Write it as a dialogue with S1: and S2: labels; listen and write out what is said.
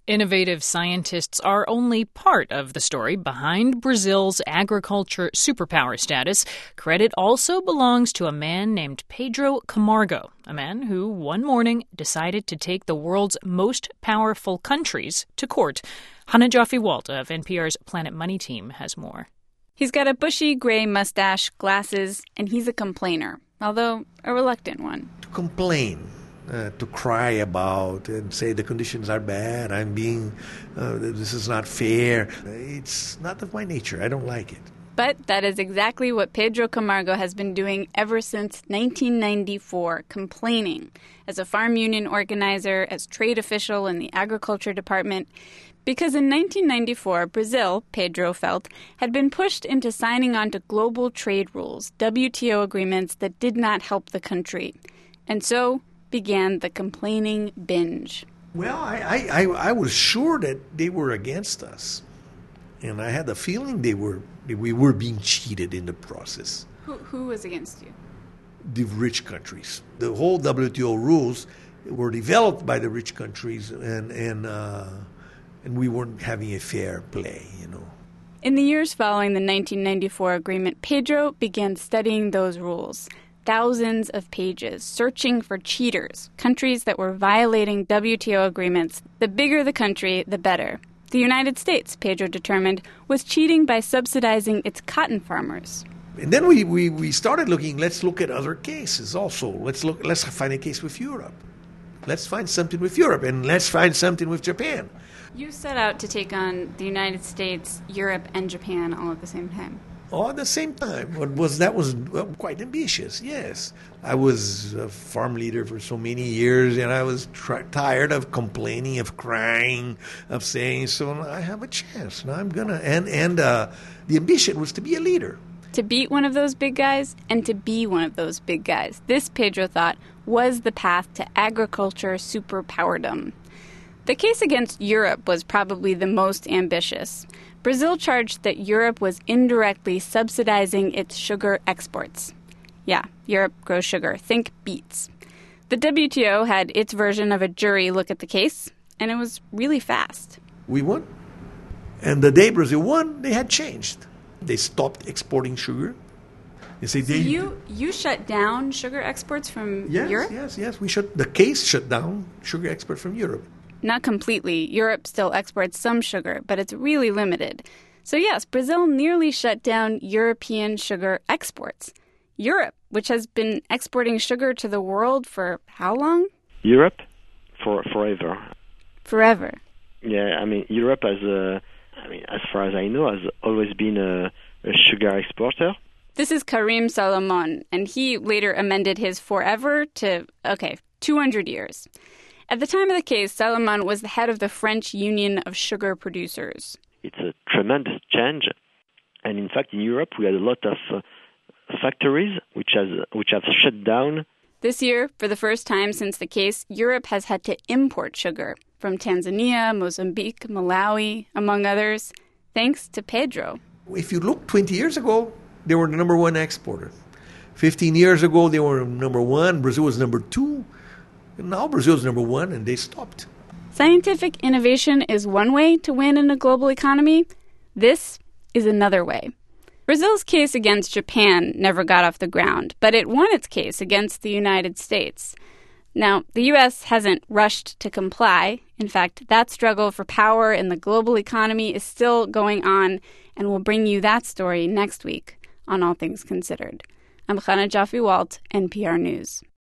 S1: Innovative scientists are only part of the story behind Brazil's agriculture superpower status. Credit also belongs to a man named Pedro Camargo, a man who one morning decided to take the world's most powerful countries to court. Hannah Joffe-Walt of NPR's Planet Money team has more.
S2: He's got a bushy gray mustache, glasses, and he's a complainer, although a reluctant one.
S3: To complain. To cry about and say the conditions are bad, this is not fair. It's not of my nature. I don't like it.
S2: But that is exactly what Pedro Camargo has been doing ever since 1994, complaining. As a farm union organizer, as trade official in the agriculture department. Because in 1994, Brazil, Pedro felt, had been pushed into signing on to global trade rules, WTO agreements that did not help the country. And so began the complaining binge.
S3: Well, I was sure that they were against us. And I had the feeling we were being cheated in the process.
S2: Who was against you?
S3: The rich countries. The whole WTO rules were developed by the rich countries, and we weren't having a fair play,
S2: In the years following the 1994 agreement, Pedro began studying those rules. Thousands of pages, searching for cheaters, countries that were violating WTO agreements. The bigger the country, the better. The United States, Pedro determined, was cheating by subsidizing its cotton farmers.
S3: And then we started looking, let's look at other cases also. Let's find a case with Europe. Let's find something with Europe, and let's find something with Japan.
S2: You set out to take on the United States, Europe, and Japan all at the same time.
S3: All at the same time. That was quite ambitious, yes. I was a farm leader for so many years, and I was tired of complaining, of crying, of saying, so I have a chance. Now I'm going to. And the ambition was to be a leader.
S2: To beat one of those big guys and to be one of those big guys. This, Pedro thought, was the path to agriculture superpowerdom. The case against Europe was probably the most ambitious. Brazil charged that Europe was indirectly subsidizing its sugar exports. Yeah, Europe grows sugar. Think beets. The WTO had its version of a jury look at the case, and it was really fast.
S3: We won. And the day Brazil won, they had changed. They stopped exporting sugar.
S2: You shut down sugar exports from Europe?
S3: Yes. The case shut down sugar export from Europe.
S2: Not completely. Europe still exports some sugar, but it's really limited. So yes, Brazil nearly shut down European sugar exports. Europe, which has been exporting sugar to the world for how long?
S4: Europe? Forever.
S2: Forever?
S4: Yeah, Europe as far as I know, has always been a sugar exporter.
S2: This is Karim Salomon, and he later amended his forever to, 200 years. At the time of the case, Salomon was the head of the French Union of Sugar Producers.
S4: It's a tremendous change. And in fact, in Europe, we had a lot of factories which have shut down.
S2: This year, for the first time since the case, Europe has had to import sugar from Tanzania, Mozambique, Malawi, among others, thanks to Pedro.
S3: If you look 20 years ago, they were the number one exporter. 15 years ago, they were number one. Brazil was number two. And now Brazil's number one, and they stopped.
S2: Scientific innovation is one way to win in a global economy. This is another way. Brazil's case against Japan never got off the ground, but it won its case against the United States. Now, the U.S. hasn't rushed to comply. In fact, that struggle for power in the global economy is still going on, and we'll bring you that story next week on All Things Considered. I'm Hannah Joffe-Walt, NPR News.